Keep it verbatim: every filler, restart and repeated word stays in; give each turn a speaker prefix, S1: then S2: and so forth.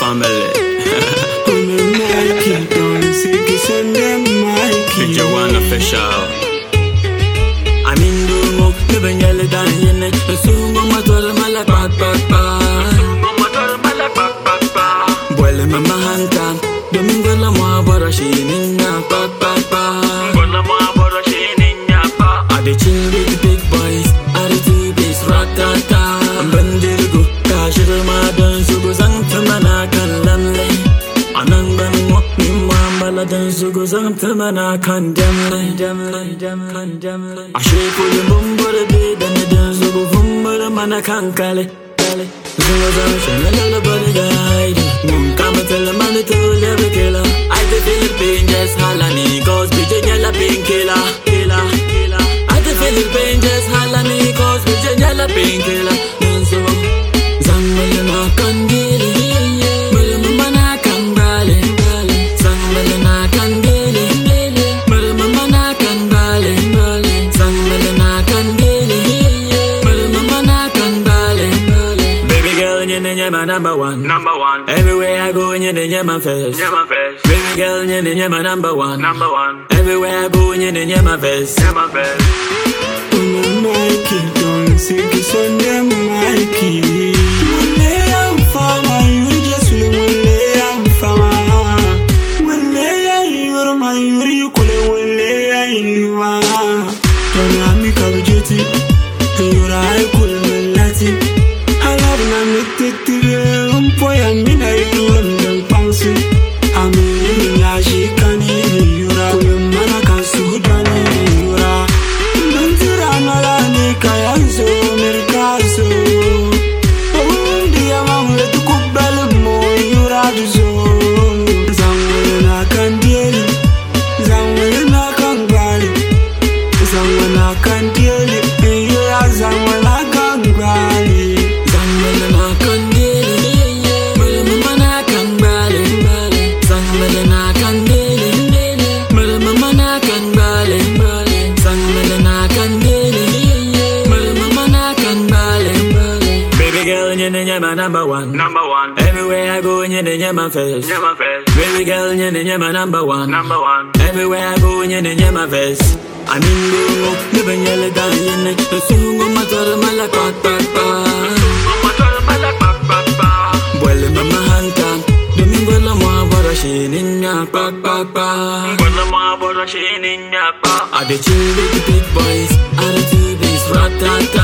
S1: family.
S2: Mikey, don't say kiss on them, Mikey.
S1: Picture one official. I'm in the mood, living yellow down in it. The soon on my daughter, my like back, back, back. Well, in my hand, Domingo la moi, but she in ya, back, back, back. I dey chill with the big boys, I dey do this rat-ta-ta. Bandirgo, kashir madan, sugo sang tamana kan lamle. Anang ban mo, mimwa maladan, sugo sang tamana kan damle, damle, damle, damle. Ashe kuli mumbara be, dan dan sugo vumbara mana kan kale, kale. Sugo sang shanala bari guide, mun kama tela mani to lebe killer. I dey feel pain just halani, cause bitch nyala painkiller, killer, killer. Feel pain just halani cause we jala painkiller. Menso zangmele na kandili, mele mama na kambale, zangmele na kandili, mele mama na kambale, zangmele na kandili, mele mama na kambale. Baby girl, you know my number one, number one. Everywhere I go, you know my face, my face. Baby girl, you know my number one, number one. Everywhere I go, you know my face, my face.
S2: Mikey, don't say kiss on them, Mikey. When they am fama, you just live when they am fama. When they are you, my you could when they are you. Don't have me come jetty, you're I could let it. I love na me take the room, boy, I mean I do them bouncy. I mean, yeah, she can't even you. Man, I can't suit Kayanzo, Mercazo. Oh, dear mamma, let the cook belmo, you're out of zone. Zamwana Candieli, Zamwana Kangali, Zamwana Candieli, and you're a Zamwana Kangali. Zamwana Candieli, Mamma Kangali, Zamwana Candieli, Mamma Kangali, Zamwana Candieli. Baby girl, you know my number one, number one. Everywhere I go, you know my face, my face. Baby girl, you know my number one, number one. Everywhere I go, you know my face. I'm in the mood, living yellow down in it. The soon on my daughter, my like back, back, back. Well, in my hand, Domingo la moi, but she in ya, back, back, back. I dey chill with the big boys, I dey do this rat-ta-ta.